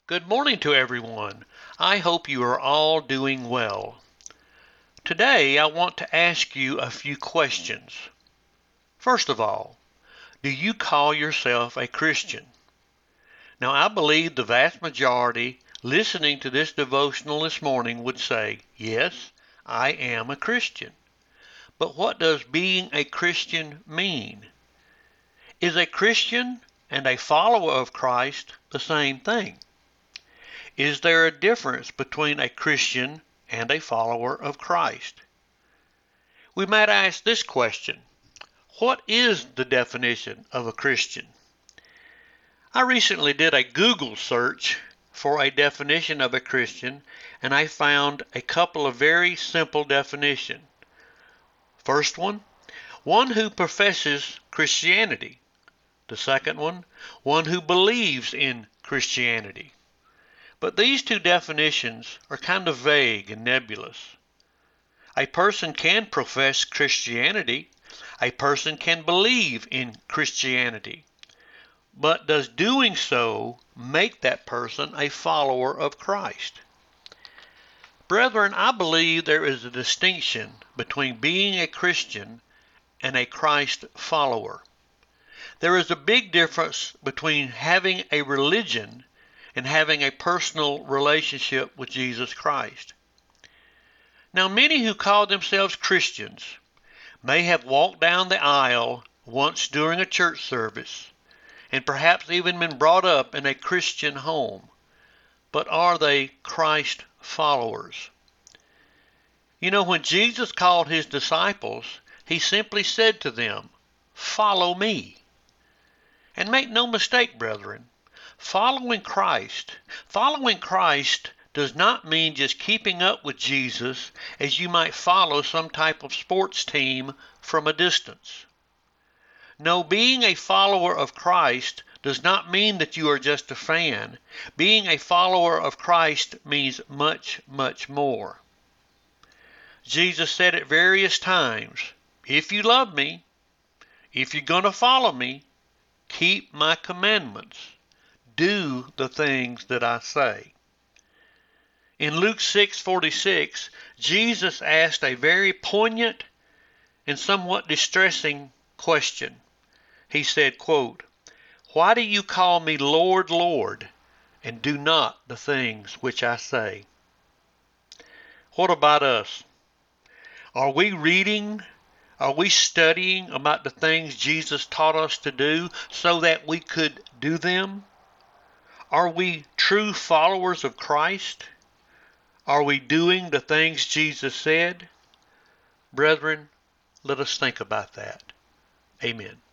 Good morning to everyone. I hope you are all doing well. Today I want to ask you a few questions. First of all, do you call yourself a Christian? Now I believe the vast majority listening to this devotional this morning would say, yes, I am a Christian. But what does being a Christian mean? Is a Christian and a follower of Christ the same thing? Is there a difference between a Christian and a follower of Christ? We might ask this question: what is the definition of a Christian? I recently did a Google search for a definition of a Christian, and I found a couple of very simple definitions. First one who professes Christianity. The second one who believes in Christianity. But these two definitions are kind of vague and nebulous. A person can profess Christianity. A person can believe in Christianity. But does doing so make that person a follower of Christ? Brethren, I believe there is a distinction between being a Christian and a Christ follower. There is a big difference between having a religion and having a personal relationship with Jesus Christ. Now, many who call themselves Christians may have walked down the aisle once during a church service and perhaps even been brought up in a Christian home, but are they Christ followers? You know, when Jesus called his disciples, he simply said to them, "Follow me." And make no mistake, brethren, following Christ does not mean just keeping up with Jesus as you might follow some type of sports team from a distance. No, being a follower of Christ does not mean that you are just a fan. Being a follower of Christ means much, much more. Jesus said at various times, if you love me, if you're going to follow me, keep my commandments. Do the things that I say. In Luke 6:46, Jesus asked a very poignant and somewhat distressing question. He said, quote, "Why do you call me Lord, Lord, and do not the things which I say?" What about us? Are we reading? Are we studying about the things Jesus taught us to do so that we could do them? Are we true followers of Christ? Are we doing the things Jesus said? Brethren, let us think about that. Amen.